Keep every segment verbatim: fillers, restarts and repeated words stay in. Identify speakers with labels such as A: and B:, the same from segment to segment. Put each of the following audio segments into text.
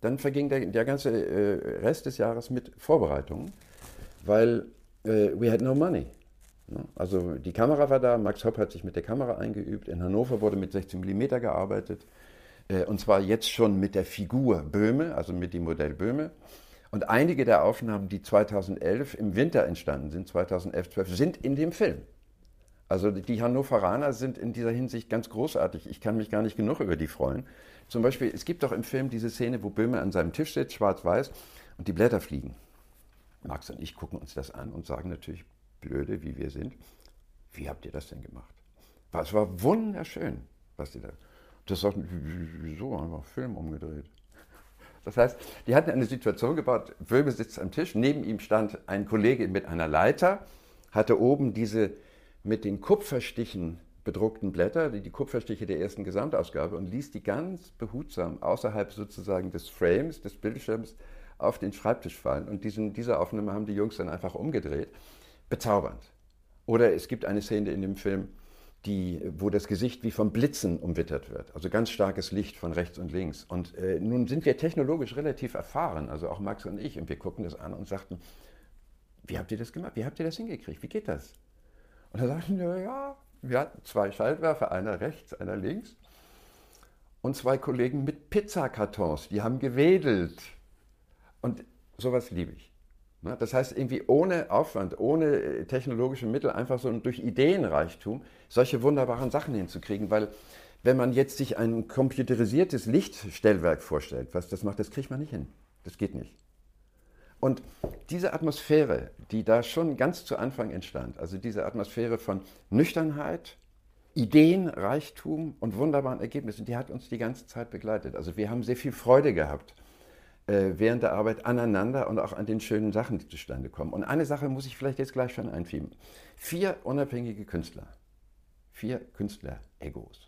A: dann verging der, der ganze äh, Rest des Jahres mit Vorbereitungen, weil äh, we had no money. Also die Kamera war da, Max Hopp hat sich mit der Kamera eingeübt, in Hannover wurde mit sechzehn Millimeter gearbeitet, äh, und zwar jetzt schon mit der Figur Böhme, also mit dem Modell Böhme. Und einige der Aufnahmen, die zweitausendelf im Winter entstanden sind, zweitausendelf, zwölf, sind in dem Film. Also die Hannoveraner sind in dieser Hinsicht ganz großartig. Ich kann mich gar nicht genug über die freuen. Zum Beispiel, es gibt doch im Film diese Szene, wo Böhme an seinem Tisch sitzt, schwarz-weiß, und die Blätter fliegen. Max und ich gucken uns das an und sagen natürlich, blöde wie wir sind, wie habt ihr das denn gemacht? Es war wunderschön, was die da... Das sagten, wieso, einfach Film umgedreht. Das heißt, die hatten eine Situation gebaut, Böhme sitzt am Tisch, neben ihm stand ein Kollege mit einer Leiter, hatte oben diese mit den Kupferstichen bedruckten Blätter, die, die Kupferstiche der ersten Gesamtausgabe, und ließ die ganz behutsam außerhalb sozusagen des Frames, des Bildschirms, auf den Schreibtisch fallen. Und diesen, diese Aufnahme haben die Jungs dann einfach umgedreht. Bezaubernd. Oder es gibt eine Szene in dem Film, die, wo das Gesicht wie vom Blitzen umwittert wird. Also ganz starkes Licht von rechts und links. Und äh, nun sind wir technologisch relativ erfahren, also auch Max und ich, und wir gucken das an und sagten, wie habt ihr das gemacht? Wie habt ihr das hingekriegt? Wie geht das? Und da sagten wir, ja, wir hatten zwei Schaltwerfer, einer rechts, einer links, und zwei Kollegen mit Pizzakartons, die haben gewedelt. Und sowas liebe ich. Das heißt, irgendwie ohne Aufwand, ohne technologische Mittel, einfach so durch Ideenreichtum, solche wunderbaren Sachen hinzukriegen. Weil wenn man jetzt sich ein computerisiertes Lichtstellwerk vorstellt, was das macht, das kriegt man nicht hin. Das geht nicht. Und diese Atmosphäre, die da schon ganz zu Anfang entstand, also diese Atmosphäre von Nüchternheit, Ideenreichtum und wunderbaren Ergebnissen, die hat uns die ganze Zeit begleitet. Also wir haben sehr viel Freude gehabt während der Arbeit aneinander und auch an den schönen Sachen, die zustande kommen. Und eine Sache muss ich vielleicht jetzt gleich schon einschieben. Vier unabhängige Künstler, vier Künstler-Egos.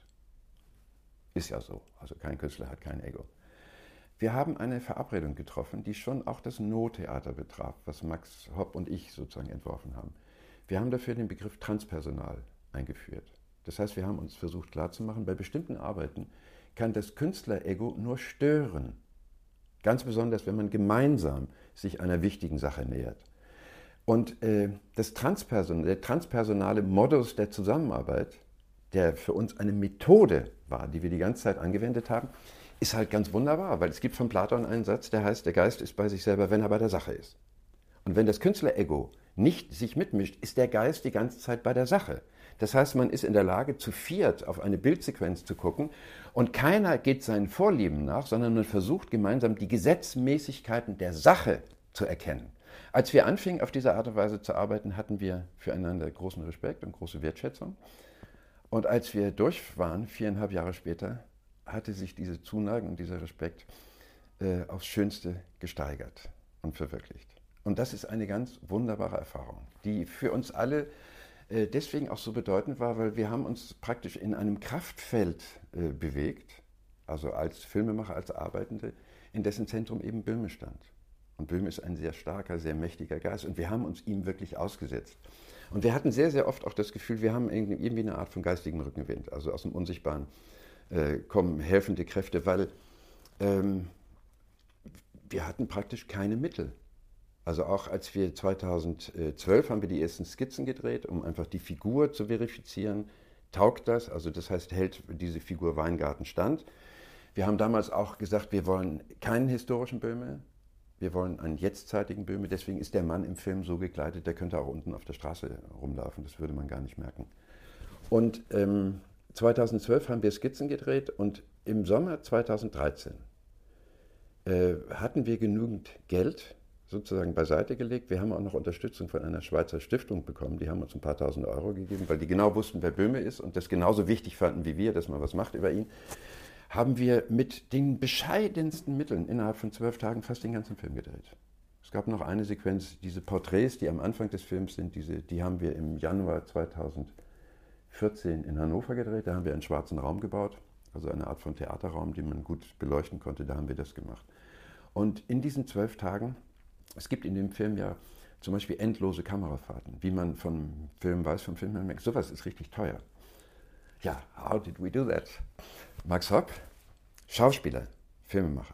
A: Ist ja so, also kein Künstler hat kein Ego. Wir haben eine Verabredung getroffen, die schon auch das No-Theater betraf, was Max Hopp und ich sozusagen entworfen haben. Wir haben dafür den Begriff Transpersonal eingeführt. Das heißt, wir haben uns versucht klarzumachen, bei bestimmten Arbeiten kann das Künstler-Ego nur stören. Ganz besonders, wenn man gemeinsam sich einer wichtigen Sache nähert. Und äh, das Transperson, der transpersonale Modus der Zusammenarbeit, der für uns eine Methode war, die wir die ganze Zeit angewendet haben, ist halt ganz wunderbar, weil es gibt von Platon einen Satz, der heißt, der Geist ist bei sich selber, wenn er bei der Sache ist. Und wenn das Künstler-Ego nicht sich mitmischt, ist der Geist die ganze Zeit bei der Sache. Das heißt, man ist in der Lage, zu viert auf eine Bildsequenz zu gucken und keiner geht seinen Vorlieben nach, sondern man versucht gemeinsam die Gesetzmäßigkeiten der Sache zu erkennen. Als wir anfingen, auf diese Art und Weise zu arbeiten, hatten wir füreinander großen Respekt und große Wertschätzung. Und als wir durch waren, viereinhalb Jahre später, hatte sich diese Zuneigung und dieser Respekt äh, aufs Schönste gesteigert und verwirklicht. Und das ist eine ganz wunderbare Erfahrung, die für uns alle deswegen auch so bedeutend war, weil wir haben uns praktisch in einem Kraftfeld äh, bewegt, also als Filmemacher, als Arbeitende, in dessen Zentrum eben Böhme stand. Und Böhme ist ein sehr starker, sehr mächtiger Geist und wir haben uns ihm wirklich ausgesetzt. Und wir hatten sehr, sehr oft auch das Gefühl, wir haben irgendwie eine Art von geistigem Rückenwind, also aus dem Unsichtbaren äh, kommen helfende Kräfte, weil ähm, wir hatten praktisch keine Mittel. Also auch als wir zweitausendzwölf haben wir die ersten Skizzen gedreht, um einfach die Figur zu verifizieren. Taugt das? Also das heißt, hält diese Figur Weingarten stand. Wir haben damals auch gesagt, wir wollen keinen historischen Böhme, wir wollen einen jetztzeitigen Böhme. Deswegen ist der Mann im Film so gekleidet, der könnte auch unten auf der Straße rumlaufen, das würde man gar nicht merken. Und ähm, zweitausendzwölf haben wir Skizzen gedreht und im Sommer zweitausenddreizehn äh, hatten wir genügend Geld sozusagen beiseite gelegt. Wir haben auch noch Unterstützung von einer Schweizer Stiftung bekommen. Die haben uns ein paar tausend Euro gegeben, weil die genau wussten, wer Böhme ist und das genauso wichtig fanden wie wir, dass man was macht über ihn. Haben wir mit den bescheidensten Mitteln innerhalb von zwölf Tagen fast den ganzen Film gedreht. Es gab noch eine Sequenz, diese Porträts, die am Anfang des Films sind, diese, die haben wir im Januar zweitausendvierzehn in Hannover gedreht. Da haben wir einen schwarzen Raum gebaut, also eine Art von Theaterraum, den man gut beleuchten konnte. Da haben wir das gemacht. Und in diesen zwölf Tagen, es gibt in dem Film ja zum Beispiel endlose Kamerafahrten, wie man vom Film weiß, vom Film merkt, sowas ist richtig teuer. Ja, how did we do that? Max Hopp, Schauspieler, Filmemacher,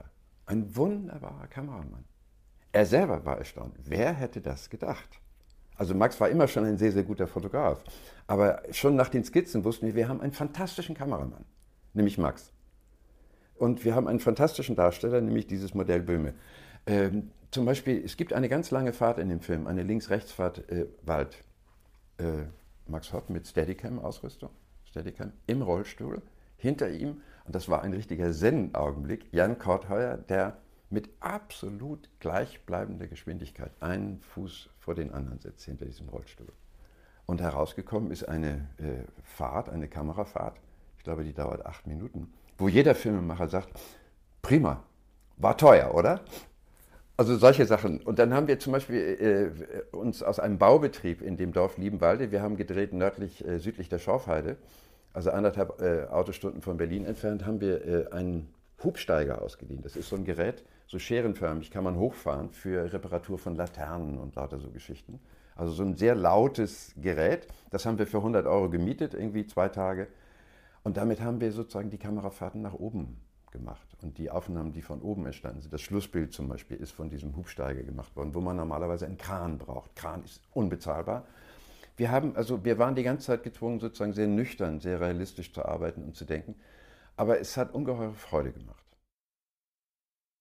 A: Ein wunderbarer Kameramann. Er selber war erstaunt. Wer hätte das gedacht? Also Max war immer schon ein sehr, sehr guter Fotograf. Aber schon nach den Skizzen wussten wir, wir haben einen fantastischen Kameramann, nämlich Max. Und wir haben einen fantastischen Darsteller, nämlich dieses Modell Böhme. Ähm, zum Beispiel, es gibt eine ganz lange Fahrt in dem Film, eine Links-Rechts-Fahrt äh, Wald. Äh, Max Hopp mit Steadicam-Ausrüstung, Steadicam im Rollstuhl, hinter ihm, und das war ein richtiger Zen-Augenblick, Jan Kortheuer, der mit absolut gleichbleibender Geschwindigkeit einen Fuß vor den anderen sitzt hinter diesem Rollstuhl. Und herausgekommen ist eine äh, Fahrt, eine Kamerafahrt, ich glaube, die dauert acht Minuten, wo jeder Filmemacher sagt, prima, war teuer, oder? Also solche Sachen. Und dann haben wir zum Beispiel äh, uns aus einem Baubetrieb in dem Dorf Liebenwalde, wir haben gedreht nördlich, äh, südlich der Schorfheide, also anderthalb äh, Autostunden von Berlin entfernt, haben wir äh, einen Hubsteiger ausgeliehen. Das ist so ein Gerät, so scherenförmig, kann man hochfahren für Reparatur von Laternen und lauter so Geschichten. Also so ein sehr lautes Gerät, das haben wir für hundert Euro gemietet, irgendwie zwei Tage. Und damit haben wir sozusagen die Kamerafahrten nach oben gemacht. Und die Aufnahmen, die von oben entstanden sind, das Schlussbild zum Beispiel, ist von diesem Hubsteiger gemacht worden, wo man normalerweise einen Kran braucht. Kran ist unbezahlbar. Wir haben, also wir waren die ganze Zeit gezwungen, sozusagen sehr nüchtern, sehr realistisch zu arbeiten und zu denken. Aber es hat ungeheure Freude gemacht.